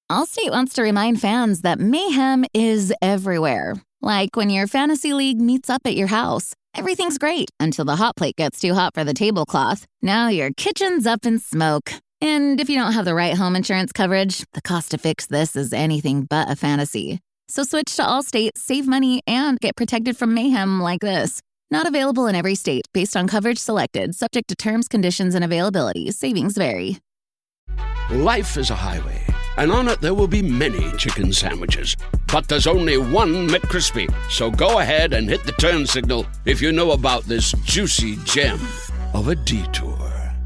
Allstate wants to remind fans that mayhem is everywhere. Like when your fantasy league meets up at your house. Everything's great until the hot plate gets too hot for the tablecloth. Now your kitchen's up in smoke. And if you don't have the right home insurance coverage, the cost to fix this is anything but a fantasy. So switch to Allstate, save money, and get protected from mayhem like this. Not available in every state based on coverage selected, subject to terms, conditions, and availability. Savings vary. Life is a highway, and on it there will be many chicken sandwiches. But there's only one McCrispy. So go ahead and hit the turn signal if you know about this juicy gem of a detour.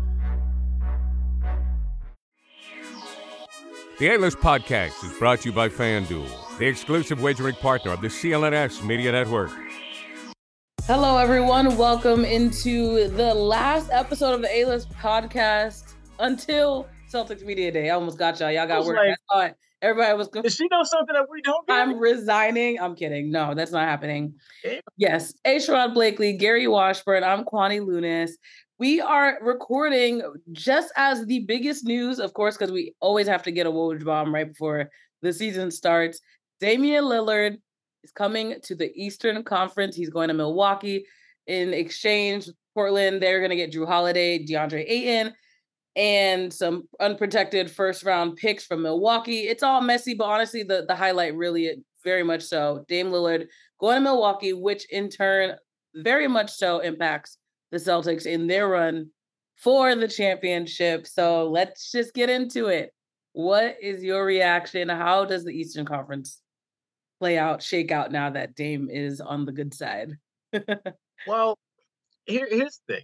The A-List Podcast is brought to you by FanDuel, the exclusive wagering partner of the CLNS Media Network. Hello, everyone. Welcome into the last episode of the A-List Podcast until Celtics Media Day. I almost got y'all. Y'all got work. Like, I thought everybody was going. Does she know something that we don't? I'm resigning. I'm kidding. No, that's not happening. Yeah. Yes. Sherrod Blakely, Gary Washburn. I'm Kwani Lunis. We are recording just as the biggest news, of course, because we always have to get a Woj bomb right before the season starts. Damian Lillard is coming to the Eastern Conference. He's going to Milwaukee. In exchange, Portland, they're going to get Jrue Holiday, DeAndre Ayton, and some unprotected first-round picks from Milwaukee. It's all messy, but honestly, the highlight really, very much so, Dame Lillard going to Milwaukee, which in turn very much so impacts the Celtics in their run for the championship. So let's just get into it. What is your reaction? How does the Eastern Conference shake out now that Dame is on the good side? Well, here's the thing.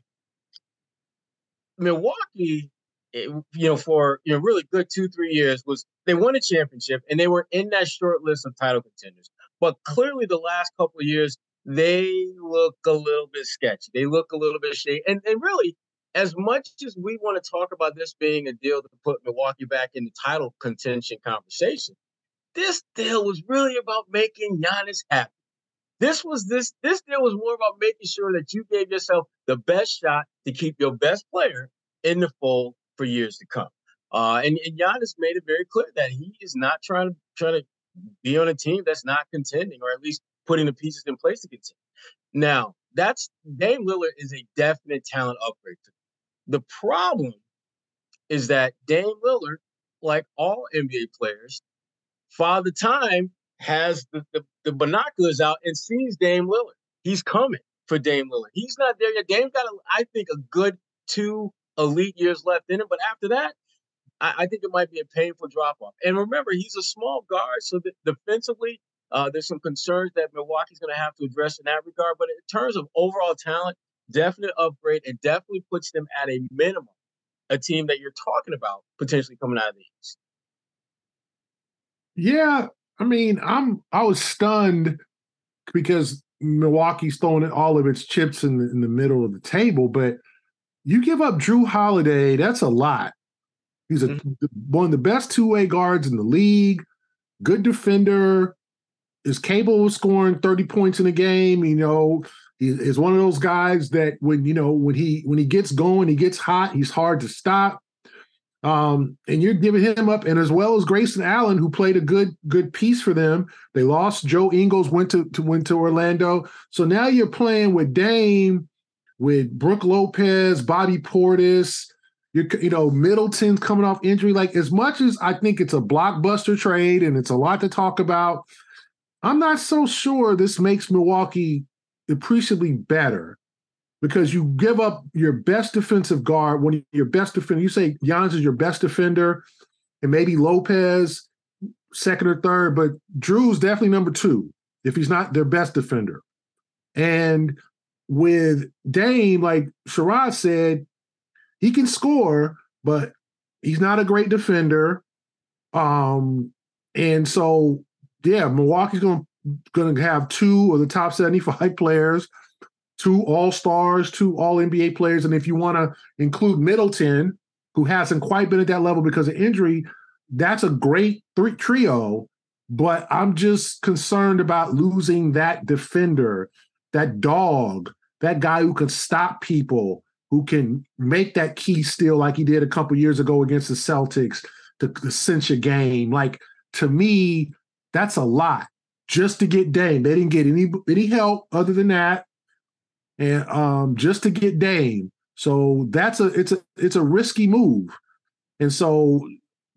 Milwaukee, for really good 2-3 years, they won a championship and they were in that short list of title contenders. But clearly the last couple of years, they look a little bit sketchy. They look a little bit shady. And really, as much as we want to talk about this being a deal to put Milwaukee back in the title contention conversation, this deal was really about making Giannis happy. This deal was more about making sure that you gave yourself the best shot to keep your best player in the fold for years to come. And Giannis made it very clear that he is not trying to be on a team that's not contending, or at least putting the pieces in place to continue. Now, Dame Lillard is a definite talent upgrade. The problem is that Dame Lillard, like all NBA players, Father Time has the binoculars out and sees Dame Lillard. He's coming for Dame Lillard. He's not there yet. Dame's got, I think, a good 2 elite years left in him. But after that, I think it might be a painful drop-off. And remember, he's a small guard, so defensively, there's some concerns that Milwaukee's going to have to address in that regard. But in terms of overall talent, definite upgrade, and definitely puts them at a minimum, a team that you're talking about potentially coming out of the East. Yeah, I mean, I was stunned because Milwaukee's throwing all of its chips in the middle of the table. But you give up Jrue Holiday, that's a lot. He's one of the best two-way guards in the league, good defender, is capable of scoring 30 points in a game. He is one of those guys that when he gets going, he gets hot, he's hard to stop. And you're giving him up, and as well as Grayson Allen, who played a good piece for them. They lost. Joe Ingles went to Orlando. So now you're playing with Dame, with Brook Lopez, Bobby Portis. Middleton's coming off injury. Like, as much as I think it's a blockbuster trade and it's a lot to talk about, I'm not so sure this makes Milwaukee appreciably better, because you give up your best defensive guard, one of your best defender. You say Giannis is your best defender, and maybe Lopez second or third, but Drew's definitely number 2 if he's not their best defender. And with Dame, like Sherrod said, he can score, but he's not a great defender. And so, yeah, Milwaukee's going to have 2 of the top 75 players, 2 all-stars, 2 all-NBA players. And if you want to include Middleton, who hasn't quite been at that level because of injury, that's a great trio. But I'm just concerned about losing that defender, that dog, that guy who can stop people, who can make that key steal like he did a couple years ago against the Celtics, to cinch a game. Like, to me, that's a lot just to get Dame. They didn't get any help other than that, and just to get Dame. So it's a risky move. And so,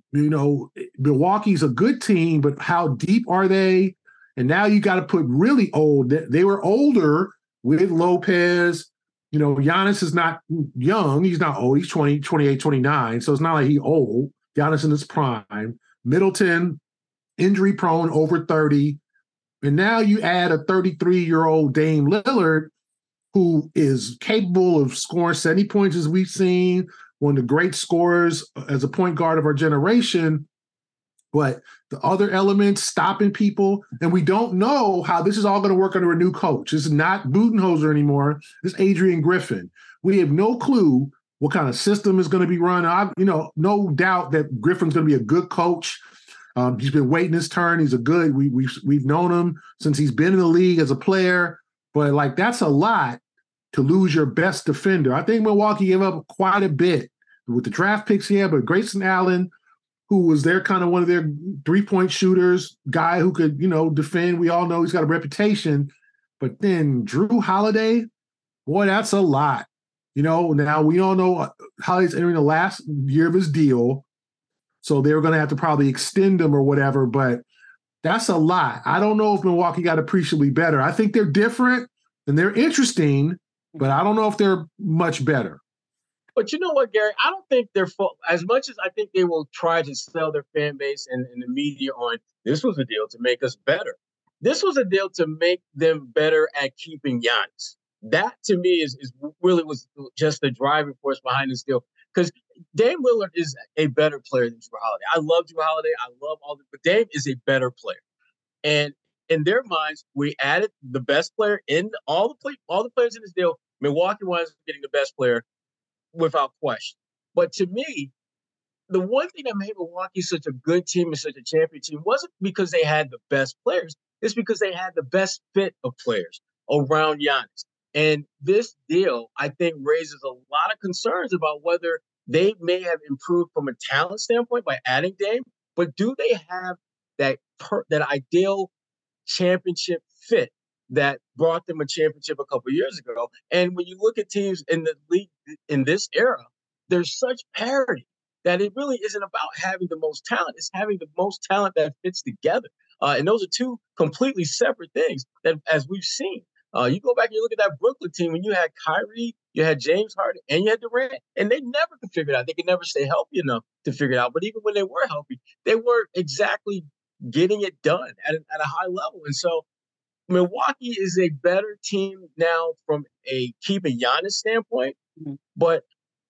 Milwaukee's a good team, but how deep are they? And now you got to put really old. They were older with Lopez. Giannis is not young. He's not old. He's 20, 28, 29. So it's not like he's old. Giannis in his prime. Middleton, injury prone, over 30. And now you add a 33-year-old Dame Lillard, who is capable of scoring 70 points, as we've seen, one of the great scorers as a point guard of our generation. But the other elements, stopping people, and we don't know how this is all going to work under a new coach. This is not Budenholzer anymore. This is Adrian Griffin. We have no clue what kind of system is going to be run. No doubt that Griffin's going to be a good coach. He's been waiting his turn. He's we've known him since he's been in the league as a player. But that's a lot to lose your best defender. I think Milwaukee gave up quite a bit with the draft picks here, but Grayson Allen, who was their kind of one of their three-point shooters, guy who could, defend. We all know he's got a reputation. But then Drew Holiday, boy, that's a lot. Now we all know Holiday's entering the last year of his deal, so they were going to have to probably extend him or whatever, but that's a lot. I don't know if Milwaukee got appreciably better. I think they're different and they're interesting, but I don't know if they're much better. But you know what, Gary? I don't think they're as much as I think they will try to sell their fan base and the media on this was a deal to make us better. This was a deal to make them better at keeping Giannis. That to me is really was just the driving force behind this deal. Because Dame Lillard is a better player than Drew Holiday. I love Drew Holiday. I love but Dame is a better player. And in their minds, we added the best player in all the players in this deal. Milwaukee was getting the best player without question. But to me, the one thing that made Milwaukee such a good team and such a champion team wasn't because they had the best players. It's because they had the best fit of players around Giannis. And this deal, I think, raises a lot of concerns about whether they may have improved from a talent standpoint by adding Dame, but do they have that ideal championship fit that brought them a championship a couple years ago? And when you look at teams in the league in this era, there's such parity that it really isn't about having the most talent. It's having the most talent that fits together. And those are two completely separate things that, as we've seen, you go back and you look at that Brooklyn team when you had Kyrie, you had James Harden, and you had Durant, and they never could figure it out. They could never stay healthy enough to figure it out. But even when they were healthy, they weren't exactly getting it done at a high level. And so Milwaukee is a better team now from a keeping Giannis standpoint, but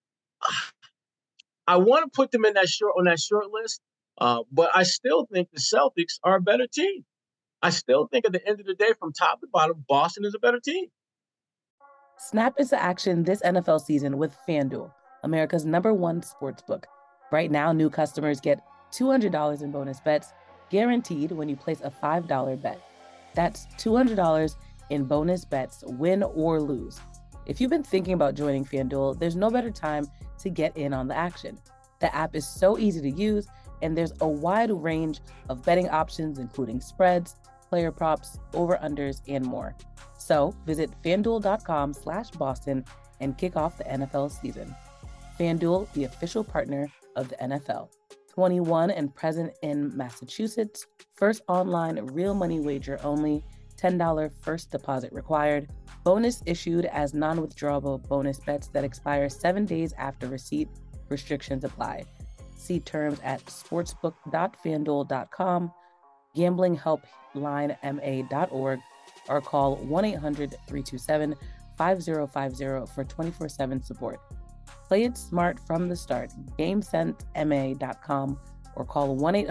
I want to put them in that short list. But I still think the Celtics are a better team. I still think at the end of the day, from top to bottom, Boston is a better team. Snap into action this NFL season with FanDuel, America's #1 sportsbook. Right now, new customers get $200 in bonus bets guaranteed when you place a $5 bet. That's $200 in bonus bets, win or lose. If you've been thinking about joining FanDuel, there's no better time to get in on the action. The app is so easy to use, and there's a wide range of betting options, including spreads, player props, over-unders, and more. So visit FanDuel.com/Boston and kick off the NFL season. FanDuel, the official partner of the NFL. 21 and present in Massachusetts. First online real money wager only. $10 first deposit required. Bonus issued as non-withdrawable bonus bets that expire 7 days after receipt. Restrictions apply. See terms at sportsbook.fanduel.com, gamblinghelplinema.org, or call 1-800-327-5050 for 24/7 support. Play it smart from the start. GameSenseMA.com or call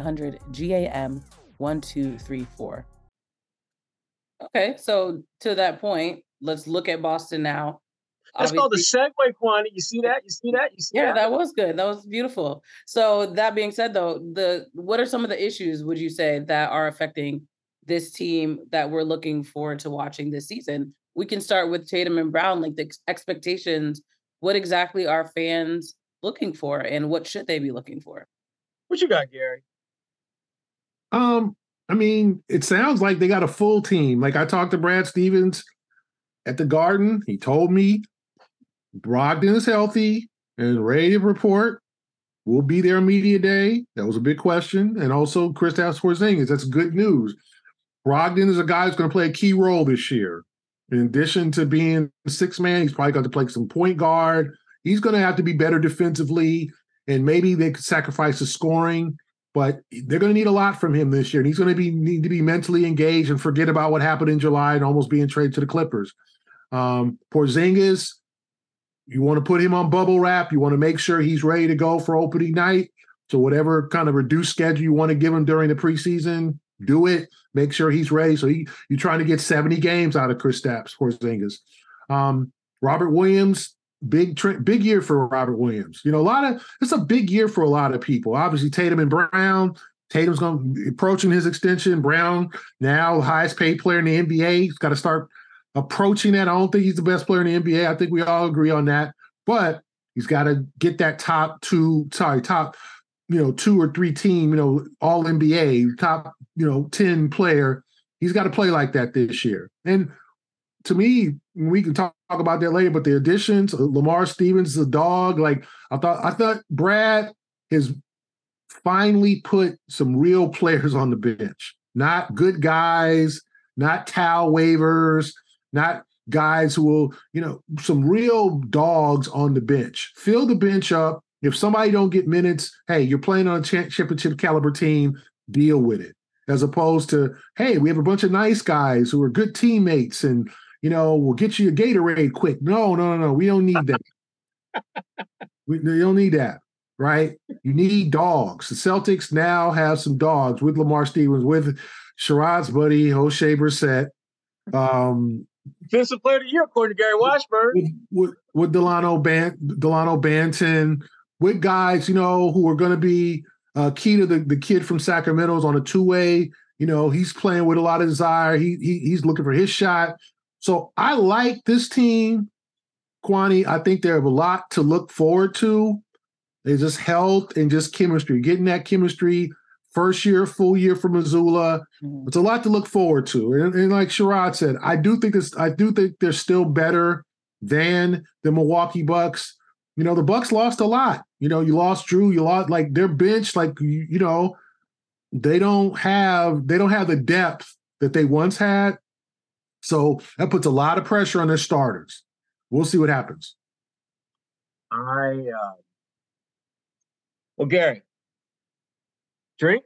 1-800-GAM-1234. Okay, so to that point, let's look at Boston now. That's called the segue, Kwani. You see that? Yeah, that was good. That was beautiful. So that being said, though, what are some of the issues, would you say, that are affecting this team that we're looking forward to watching this season? We can start with Tatum and Brown, like the expectations. What exactly are fans looking for, and what should they be looking for? What you got, Gary? I mean, it sounds like they got a full team. Like I talked to Brad Stevens at the Garden. He told me Brogdon is healthy and ready to report. We'll be there media day. That was a big question. And also Kristaps Porzingis. That's good news. Brogdon is a guy who's going to play a key role this year. In addition to being six man, he's probably going to play some point guard. He's going to have to be better defensively, and maybe they could sacrifice the scoring, but they're going to need a lot from him this year. And he's going to need to be mentally engaged and forget about what happened in July and almost being traded to the Clippers. Porzingis, you want to put him on bubble wrap. You want to make sure he's ready to go for opening night. So whatever kind of reduced schedule you want to give him during the preseason, do it. Make sure he's ready. So you're trying to get 70 games out of Kristaps Porzingis. Robert Williams, big year for Robert Williams. You know, it's a big year for a lot of people. Obviously, Tatum and Brown. Tatum's going to approaching his extension. Brown, now the highest paid player in the NBA. He's got to start approaching that. I don't think he's the best player in the NBA. I think we all agree on that. But he's got to get that top 2 or 3 team, all NBA, top, 10 player. He's got to play like that this year. And to me, we can talk about that later, but the additions, Lamar Stevens is a dog. Like I thought Brad has finally put some real players on the bench, not good guys, not towel waivers, not guys who will, some real dogs on the bench. Fill the bench up. If somebody don't get minutes, hey, you're playing on a championship caliber team, deal with it. As opposed to, hey, we have a bunch of nice guys who are good teammates and, we'll get you a Gatorade quick. No. We don't need that. We don't need that, right? You need dogs. The Celtics now have some dogs with Lamar Stevens, with Sherrod's buddy, O'Shea Brissett. Defensive player of the year, according to Gary Washburn. With Delano Banton, with guys, who are going to be key to the kid from Sacramento's on a two-way. He's playing with a lot of desire. He's looking for his shot. So I like this team, Kwani. I think they have a lot to look forward to. It's just health and just chemistry, getting that chemistry. First year, full year for Missoula. It's a lot to look forward to. And like Sherrod said, I do think they're still better than the Milwaukee Bucks. The Bucks lost a lot. You lost Drew, you lost like their bench, they don't have the depth that they once had. So that puts a lot of pressure on their starters. We'll see what happens. Well, Gary, drink.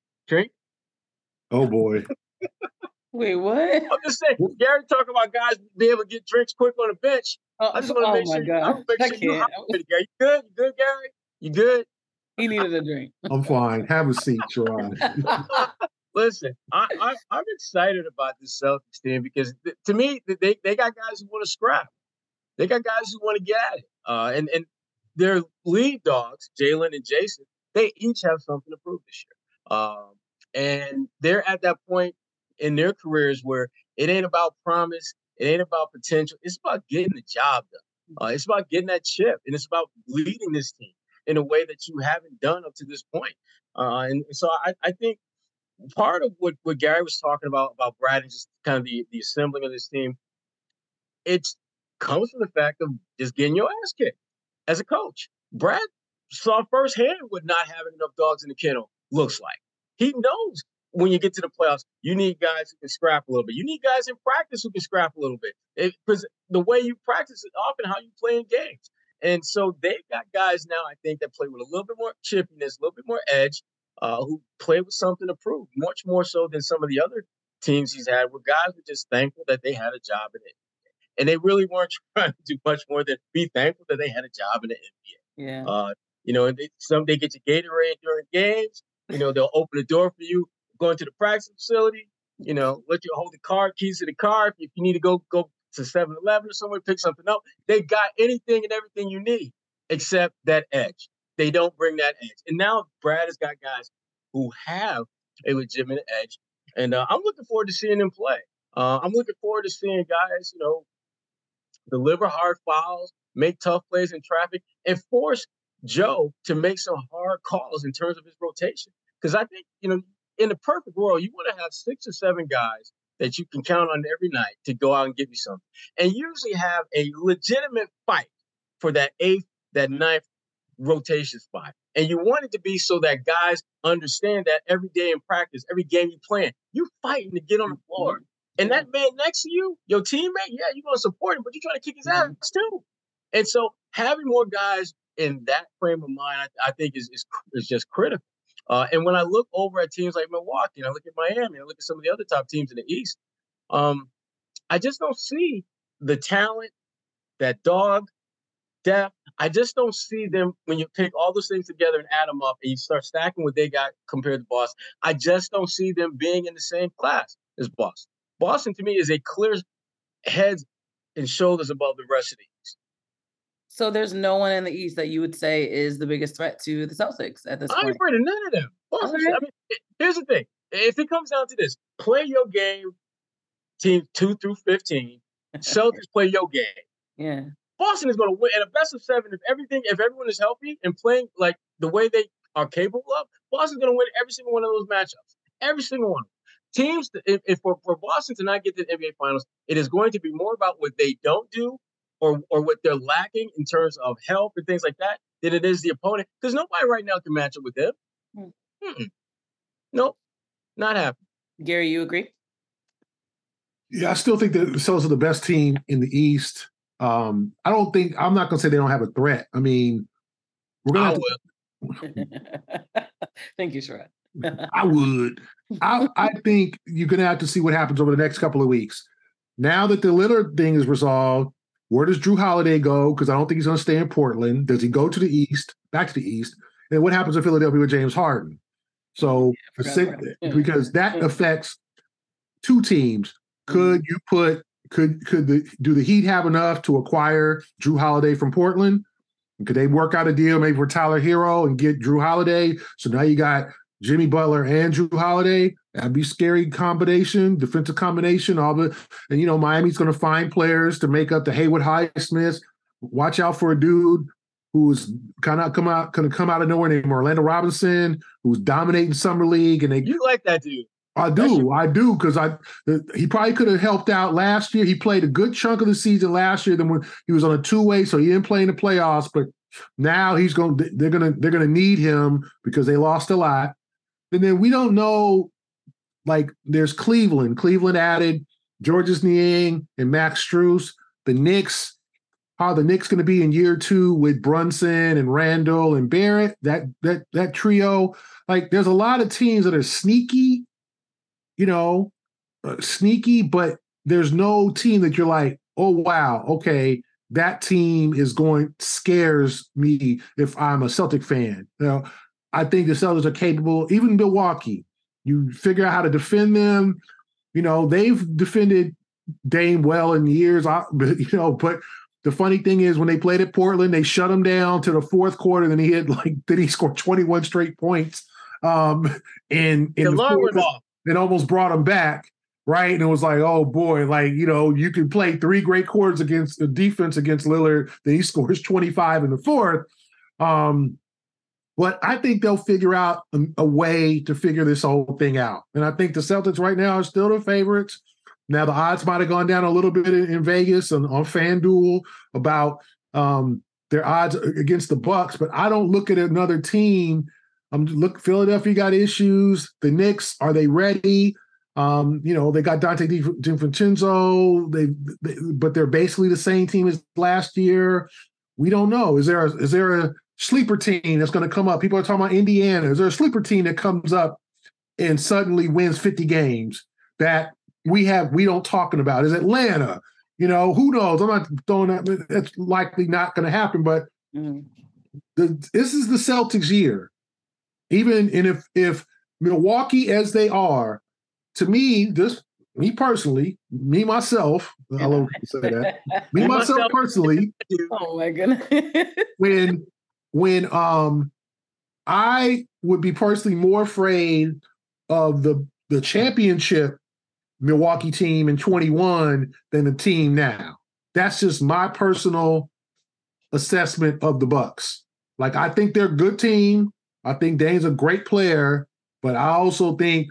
Oh boy. Wait, what? I'm just saying, Gary talking about guys be able to get drinks quick on the bench. I just want to make sure. You hydrated, Gary. You good? You good, Gary? You good? He needed a drink. I'm fine. Have a seat, Sherrod. Listen, I'm excited about this Celtics team because to me, they got guys who want to scrap. They got guys who want to get at it. And their lead dogs, Jalen and Jason, they each have something to prove this year. And they're at that point in their careers where it ain't about promise, it ain't about potential. It's about getting the job done. It's about getting that chip, and it's about leading this team in a way that you haven't done up to this point. And so I think part of what Gary was talking about Brad and just kind of the assembling of this team, it comes from the fact of just getting your ass kicked as a coach. Brad saw firsthand what not having enough dogs in the kennel looks like. He knows when you get to the playoffs, you need guys who can scrap a little bit. You need guys in practice who can scrap a little bit. Because the way you practice is often how you play in games. And so they've got guys now, I think, that play with a little bit more chippiness, a little bit more edge, who play with something to prove, much more so than some of the other teams he's had, where guys were just thankful that they had a job in it. And they really weren't trying to do much more than be thankful that they had a job in the NBA. Yeah. They get your Gatorade during games. They'll open the door for you going to the practice facility. Let you hold the keys to the car. If you need to go to 7-Eleven or somewhere, pick something up. They got anything and everything you need except that edge. They don't bring that edge. And now Brad has got guys who have a legitimate edge. And I'm looking forward to seeing them play. I'm looking forward to seeing guys, deliver hard fouls, make tough plays in traffic, and force Joe to make some hard calls in terms of his rotation. Because I think, in the perfect world, you want to have 6 or 7 guys that you can count on every night to go out and give you something. And usually have a legitimate fight for that 8th, that 9th rotation spot. And you want it to be so that guys understand that every day in practice, every game you playing, you fighting to get on the floor. And that man next to you, your teammate, yeah, you're going to support him, but you're trying to kick his ass too. And so having more guys in that frame of mind, I think is just critical. And when I look over at teams like Milwaukee, and I look at Miami, I look at some of the other top teams in the East, I just don't see the talent, that dog, depth. I just don't see them when you take all those things together and add them up and you start stacking what they got compared to Boston. I just don't see them being in the same class as Boston. Boston, to me, is a clear heads and shoulders above the rest of the East. So there's no one in the East that you would say is the biggest threat to the Celtics at this point? I'm afraid of none of them. Boston, okay. Here's the thing. If it comes down to this, play your game, team 2 through 15. Celtics play your game. Yeah. Boston is going to win at a best of 7 if everyone is healthy and playing like the way they are capable of. Boston's going to win every single one of those matchups. Every single one. Teams, if for Boston to not get to the NBA Finals, it is going to be more about what they don't do or what they're lacking in terms of health and things like that than it is the opponent. Because nobody right now can match up with them. Nope, not happening. Gary, you agree? Yeah, I still think that the Celtics are the best team in the East. I'm not going to say they don't have a threat. I mean, we're going to. Thank you, Sherrod. I would. I think you're going to have to see what happens over the next couple of weeks. Now that the Lillard thing is resolved, where does Jrue Holiday go? Because I don't think he's going to stay in Portland. Does he go to the East, back to the East? And what happens in Philadelphia with James Harden? So, because that affects 2 teams. Could you put? Do the Heat have enough to acquire Jrue Holiday from Portland? Could they work out a deal maybe for Tyler Hero and get Jrue Holiday? So now you got Jimmy Butler and Jrue Holiday. That'd be a scary combination, defensive combination. And Miami's going to find players to make up the Haywood Highsmiths. Watch out for a dude who's going to come out of nowhere named Orlando Robinson, who's dominating summer league. And you like that dude? I do, because he probably could have helped out last year. He played a good chunk of the season last year. Then when he was on a 2-way, so he didn't play in the playoffs. But now they're gonna need him because they lost a lot. And then we don't know. Like there's Cleveland. Cleveland added Georges Niang and Max Strus. The Knicks. How the Knicks going to be in year 2 with Brunson and Randall and Barrett? That trio. Like there's a lot of teams that are sneaky. Sneaky, but there's no team that you're like, oh, wow, okay, that team scares me if I'm a Celtic fan. I think the Celtics are capable, even Milwaukee. You figure out how to defend them. They've defended Dame well in years, but the funny thing is when they played at Portland, they shut him down to the 4th quarter, then he scored 21 straight points. In the fourth, and almost brought him back, right? And it was like, oh boy, you can play 3 great quarters against the defense against Lillard, then he scores 25 in the 4th. But I think they'll figure out a way to figure this whole thing out. And I think the Celtics right now are still the favorites. Now the odds might have gone down a little bit in Vegas on FanDuel about their odds against the Bucks, but I don't look at another team. Philadelphia got issues. The Knicks, are they ready? They got Dante DiVincenzo. But they're basically the same team as last year. We don't know. Is there a sleeper team that's going to come up? People are talking about Indiana. Is there a sleeper team that comes up and suddenly wins 50 games that we don't talking about? Is Atlanta? Who knows? I'm not throwing that. That's likely not going to happen. But this is the Celtics' year. If Milwaukee, as they are, to me, me personally, myself, I love to say that. Myself personally. Oh my goodness. when I would be personally more afraid of the championship Milwaukee team in 21 than the team now. That's just my personal assessment of the Bucks. Like, I think they're a good team. I think Dame's a great player, but I also think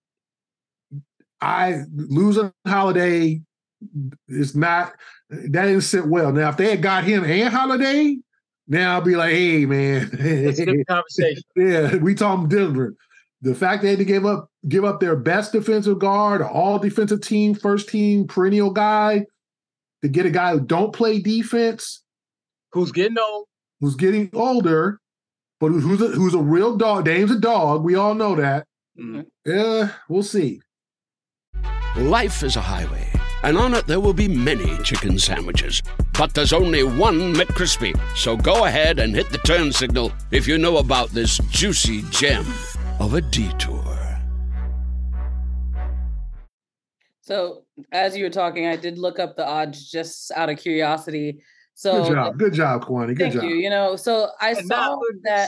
losing Holiday is not, that didn't sit well. Now, if they had got him and Holiday, now I'll be like, hey, man. It's a good conversation. Yeah, we talking different. The fact they had to give up their best defensive guard, all defensive team, first team, perennial guy, to get a guy who don't play defense, who's getting old, who's getting older, but who's a real dog. Dame's a dog. We all know that. Mm-hmm. Yeah, we'll see. Life is a highway, and on it there will be many chicken sandwiches. But there's only one McCrispy. So go ahead and hit the turn signal if you know about this juicy gem of a detour. So as you were talking, I did look up the odds just out of curiosity. So Good job, Kwani. Good job. Thank you. So I saw that.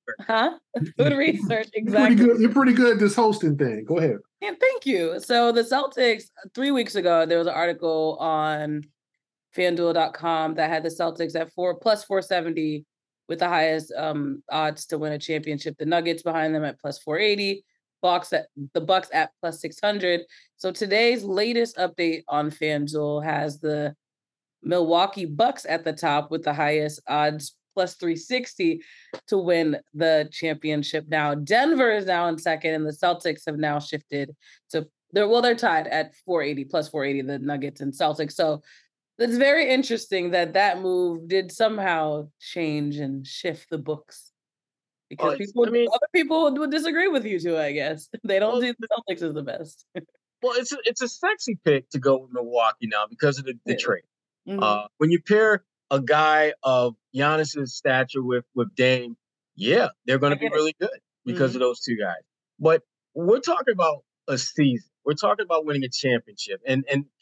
Good research, exactly. You're pretty good at this hosting thing. Go ahead. Yeah, thank you. So the Celtics, 3 weeks ago, there was an article on FanDuel.com that had the Celtics at plus 470 with the highest odds to win a championship. The Nuggets behind them at plus 480. The Bucks at plus 600. So today's latest update on FanDuel has the Milwaukee Bucks at the top with the highest odds, plus 360 to win the championship. Now Denver is now in second, and the Celtics have now shifted to they're tied at 480 plus 480, the Nuggets and Celtics. So it's very interesting that move did somehow change and shift the books, because other people would disagree with you too. I guess they don't see the Celtics as the best. Well, it's a sexy pick to go with Milwaukee now because of the trade. Mm-hmm. When you pair a guy of Giannis's stature with Dame, yeah, they're going to be really good because of those two guys. But we're talking about a season. We're talking about winning a championship. And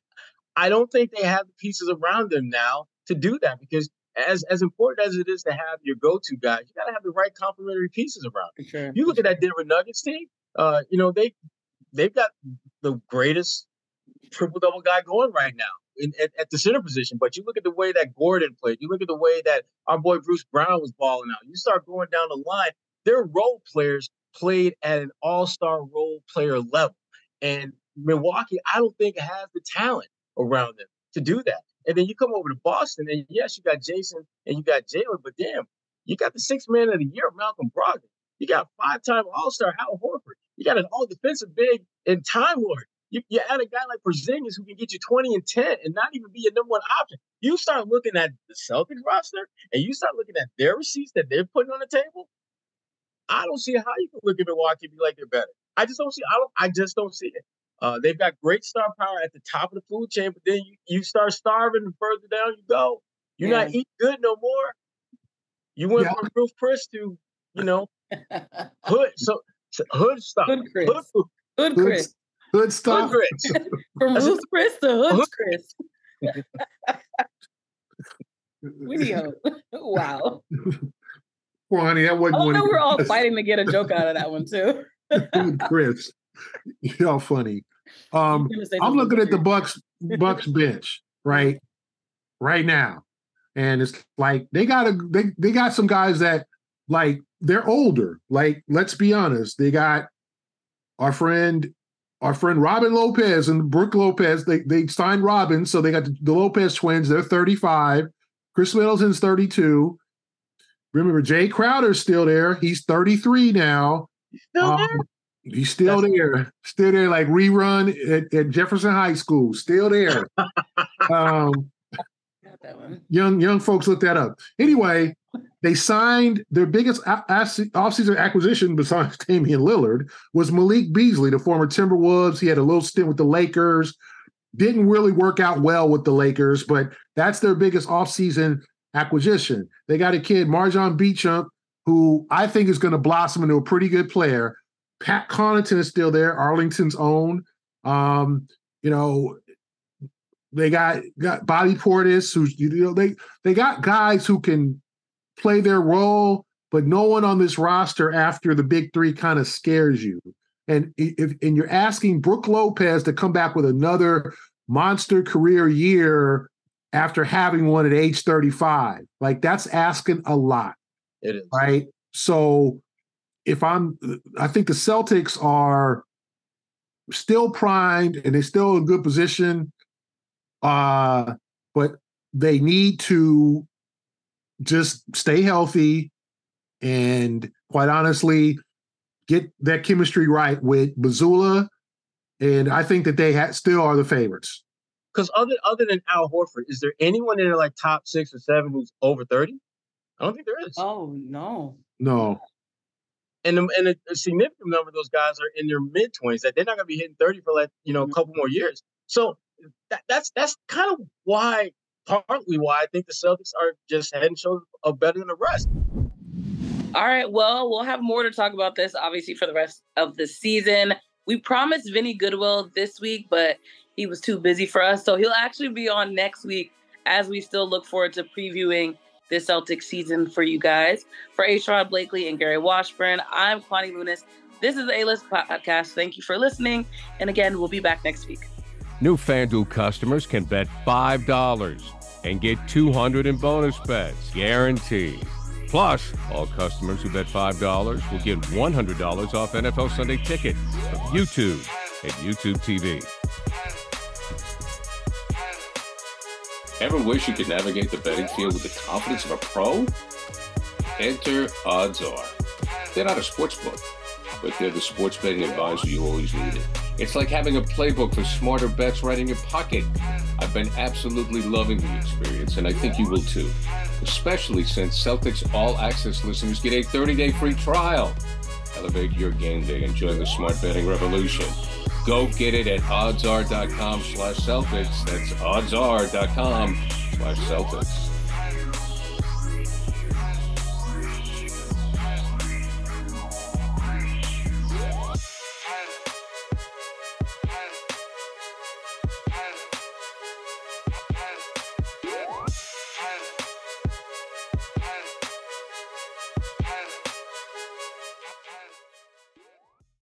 I don't think they have the pieces around them now to do that, because as important as it is to have your go-to guys, you got to have the right complementary pieces around them. Sure. You look at that Denver Nuggets team, they've got the greatest triple-double guy going right now at the center position. But you look at the way that Gordon played. You look at the way that our boy Bruce Brown was balling out. You start going down the line, their role players played at an all-star role player level. And Milwaukee, I don't think, has the talent around them to do that. And then you come over to Boston, and yes, you got Jason and you got Jalen, but damn, you got the sixth man of the year, Malcolm Brogdon. You got five-time All-Star Hal Horford. You got an all-defensive big in Time Lord. You add a guy like Porzingis who can get you 20 and 10 and not even be your number one option. You start looking at the Celtics roster, and you start looking at their receipts that they're putting on the table. I don't see how you can look at Milwaukee and be like they're better. I just don't see it. They've got great star power at the top of the food chain, but then you start starving, and further down you go. You're not eating good no more. You went from Ruth Chris to, hood. So hood stuff. Hood Chris. Hood Chris. Hood stuff. Hood Chris. From Ruth Chris to Hood Chris. Video. Wow. Well, honey, that wasn't. I know we're all fighting to get a joke out of that one too. Chris, y'all funny. I'm looking at the Bucks bench right now, and it's like they got some guys that, like, they're older. Like, let's be honest, they got our friend Robin Lopez and Brooke Lopez. They signed Robin, so they got the Lopez twins. They're 35. Chris Middleton's 32. Remember, Jay Crowder's still there. He's 33 now. He's still there. Still there, like rerun at Jefferson High School. Still there. Young folks look that up. Anyway, they signed their biggest offseason acquisition besides Damian Lillard was Malik Beasley, the former Timberwolves. He had a little stint with the Lakers. Didn't really work out well with the Lakers, but that's their biggest offseason acquisition. They got a kid, Marjon Beauchamp, who I think is going to blossom into a pretty good player. Pat Connaughton is still there, Arlington's own. They got Bobby Portis, who's they got guys who can play their role, but no one on this roster after the big three kind of scares you. And you're asking Brooke Lopez to come back with another monster career year after having one at age 35, like, that's asking a lot. It is. Right? So I think the Celtics are still primed and they're still in good position, but they need to just stay healthy and, quite honestly, get that chemistry right with Mazzulla, and I think that they still are the favorites. Because other than Al Horford, is there anyone in their like top 6 or 7 who's over 30? I don't think there is. Oh, no. No. And a significant number of those guys are in their mid-20s. That they're not going to be hitting 30 for a couple more years. So that's kind of partly why I think the Celtics are just head and shoulders better than the rest. All right, well, we'll have more to talk about this, obviously, for the rest of the season. We promised Vinny Goodwill this week, but he was too busy for us. So he'll actually be on next week as we still look forward to previewing the Celtics season for you guys. For A-Sherrod Blakely and Gary Washburn, I'm Kwani Lunis. This is the A-List Podcast. Thank you for listening. And again, we'll be back next week. New FanDuel customers can bet $5 and get $200 in bonus bets, guaranteed. Plus, all customers who bet $5 will get $100 off NFL Sunday Ticket from YouTube at YouTube TV. Ever wish you could navigate the betting field with the confidence of a pro? Enter OddsR. They're not a sportsbook, but they're the sports betting advisor you always needed. It's like having a playbook for smarter bets right in your pocket. I've been absolutely loving the experience, and I think you will too. Especially since Celtics All Access listeners get a 30-day free trial. Elevate your game day and join the smart betting revolution. Go get it at oddsr.com/Celtics. That's oddsr.com/Celtics.